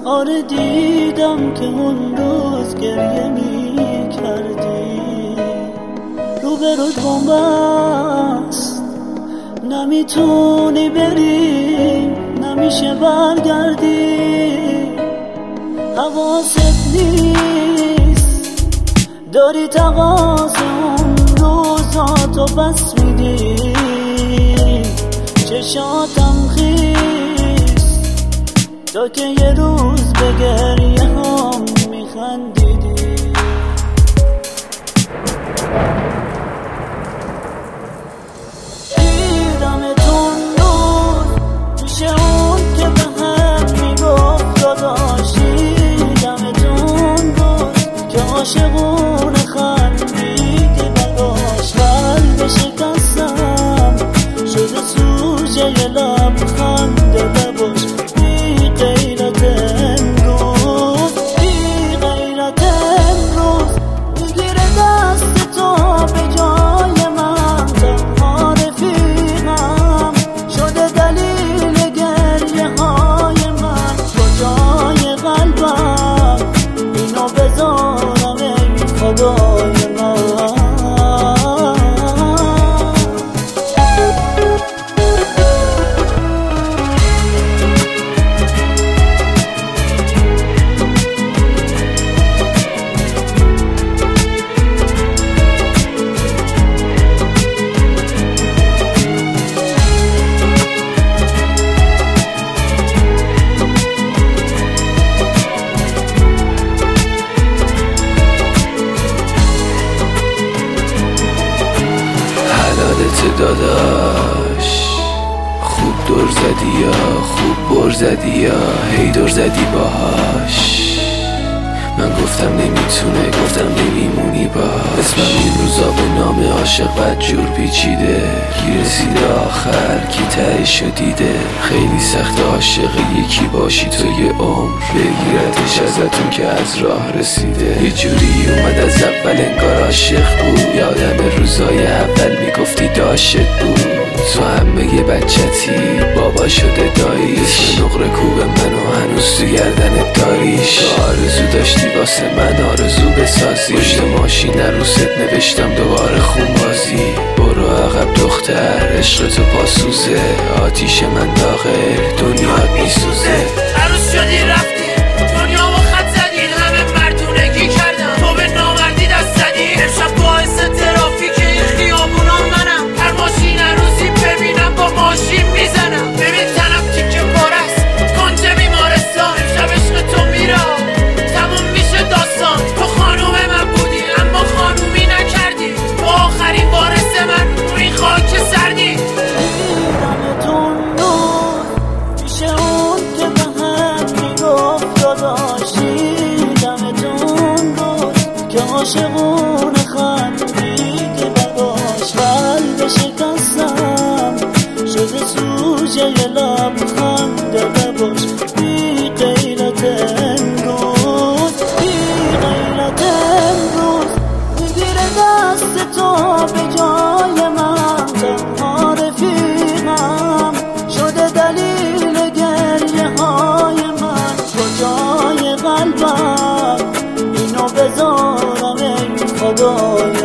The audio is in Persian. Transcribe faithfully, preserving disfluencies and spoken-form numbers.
آره دیدم که اون روز گریه می کردی، رو به رو بست، نمیتونی بری، نمیشه برگردی، حواست نیست، داری تقاض اون روزا تو بس میدی، چشاتم خیس تا که یه روز به گریه هم میخندیدی. دیدمتون نور پیش اون که به هم میگفت داداش، دیدمتون روز که عاشقونه خندیدی براش، قلب شکستم شده سوژه یه لبخند لباش، بی غیرت امروز، بی غیرت امروز میگیره دست تو به جای من، تنها رفیقم شده دلیل گریه های من، کجای قلبم اینو بذارم ای خدای من. داداش خوب دور زدی یا خوب بر زدی یا هی دور زدی باهاش، من گفتم نمیتونه، گفتم نمیمونی باهاش، اسمم این روزا به نام عاشق بد جور پیچیده، کی رسیده آخر کی تهشو دیده، خیلی سخت عاشق یکی باشی تو یه عمر، بگیرتش ازتون که از راه رسیده، یه جوری اومد از اول انگار عاشق بود، یادم روزای اول میگفتی داشت بود، تو همه یه بچتی بابا شده داییش، نقره کوب منو هنوز تو گردنت داریش، آرزو داشتی واسه من آرزو بسازی، پشت ماشین عروست نوشتم دوباره خون بازی، برو عقب دختر عشق تو پاسوزه، آتیش من داغه دنیات میسوزه، عروس شدی رفتی دنیا و خط زدی، همه مردونگی کردم تو به نامردی دست زدی، امشب باعث ترافیک این خیابونا منم، هر ماشین عروسی ببینم با ماشین میزنم، ببین تنم تیکه پارست کنج بیمارستان، امشب عشق تو میرم تموم میشه داستان، تو خانوم من بودی اما خانومی نکردی، تو آخرین وارث من رو این خاک سردی. دیدمتون نور پیش اون که به هم میگفت داداش، دیدمتون روز که عاشقونه خندیدی براش، قلب شکستم شده سوژه یه لبخند لباش، بی غیرت امروز، بی غیرت امروز میگیره دست تو به جای من، تنها رفیقم شده دلیل گریه های من، کجای قلبم اینو بذارم ای خدای